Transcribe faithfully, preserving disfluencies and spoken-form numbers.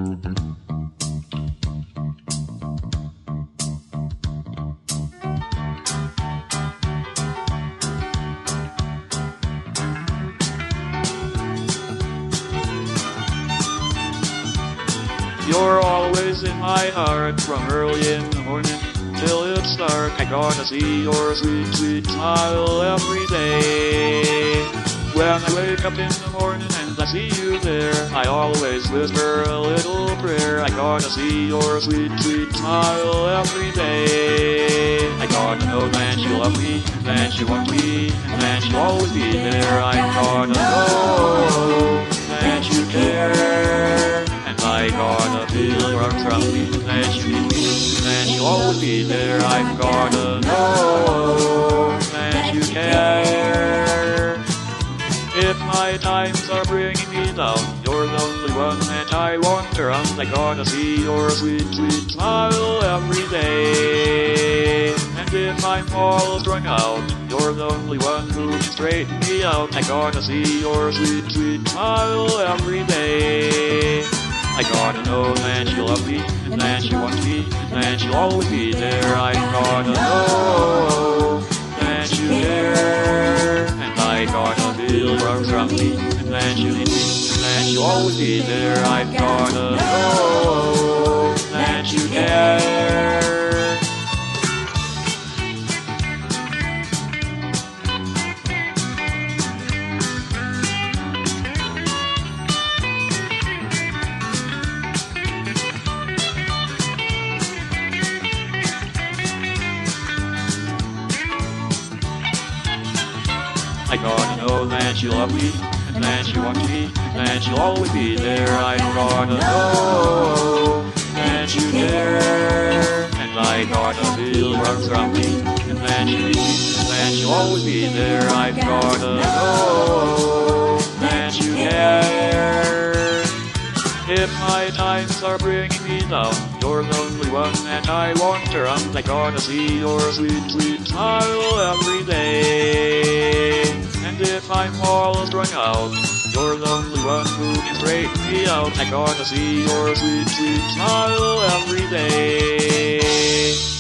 You're always in my heart, from early in the morning till it's dark. I gotta see your sweet, sweet smile every day. When I wake up in the morning and I see you there, I always whisper a little prayer. I gotta see your sweet, sweet smile every day. I gotta know that you love me, that you want me, and that you'll always be there. I gotta know that you care, and I gotta feel your arms around me, that you need me, that you'll always be there. I gotta know that you care. If my times are bringing me down, you're the only one that I want around. I gotta see your sweet, sweet smile every day. And if I'm all strung out, you're the only one who can straighten me out. I gotta see your sweet, sweet smile every day. I gotta know that you love me, and that you want me, and that you'll always be there. I gotta know that you care, and I gotta feel your arms around me, and that you need me, and that you'll always be there. I gotta know that you care. I gotta know that you love me, and that you want me, and that you'll always be there. I gotta know that you care, and I gotta feel your arms around me, and that you need me, and that you'll always be there. I gotta know that you care. If my times are bringing me down, you're the only one that I want around. I gotta see your sweet, sweet smile every day. And if I'm all strung out, you're the only one who can straighten me out. I gotta see your sweet, sweet smile every day.